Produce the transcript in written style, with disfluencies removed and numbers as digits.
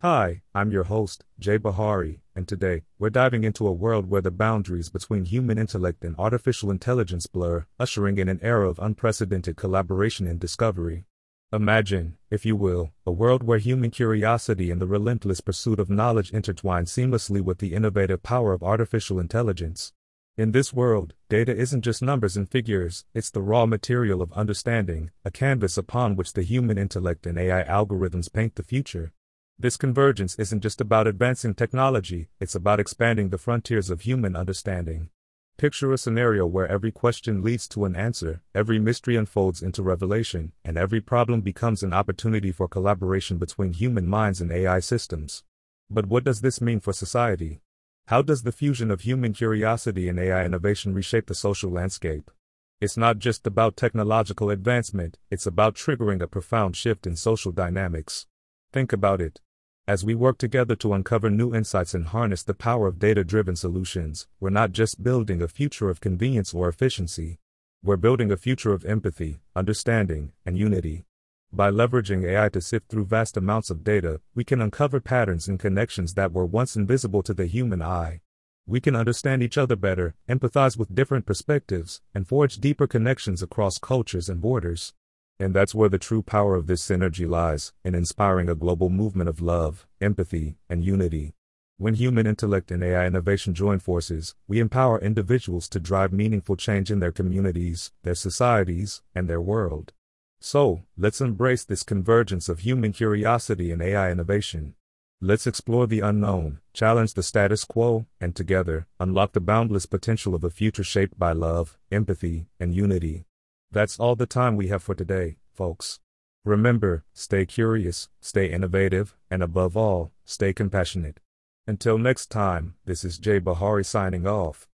Hi, I'm your host, Jay Bahari, and today, we're diving into a world where the boundaries between human intellect and artificial intelligence blur, ushering in an era of unprecedented collaboration and discovery. Imagine, if you will, a world where human curiosity and the relentless pursuit of knowledge intertwine seamlessly with the innovative power of artificial intelligence. In this world, data isn't just numbers and figures, it's the raw material of understanding, a canvas upon which the human intellect and AI algorithms paint the future. This convergence isn't just about advancing technology, it's about expanding the frontiers of human understanding. Picture a scenario where every question leads to an answer, every mystery unfolds into revelation, and every problem becomes an opportunity for collaboration between human minds and AI systems. But what does this mean for society? How does the fusion of human curiosity and AI innovation reshape the social landscape? It's not just about technological advancement, it's about triggering a profound shift in social dynamics. Think about it. As we work together to uncover new insights and harness the power of data-driven solutions, we're not just building a future of convenience or efficiency. We're building a future of empathy, understanding, and unity. By leveraging AI to sift through vast amounts of data, we can uncover patterns and connections that were once invisible to the human eye. We can understand each other better, empathize with different perspectives, and forge deeper connections across cultures and borders. And that's where the true power of this synergy lies, in inspiring a global movement of love, empathy, and unity. When human intellect and AI innovation join forces, we empower individuals to drive meaningful change in their communities, their societies, and their world. So, let's embrace this convergence of human curiosity and AI innovation. Let's explore the unknown, challenge the status quo, and together, unlock the boundless potential of a future shaped by love, empathy, and unity. That's all the time we have for today, folks. Remember, stay curious, stay innovative, and above all, stay compassionate. Until next time, this is Jay Bahari signing off.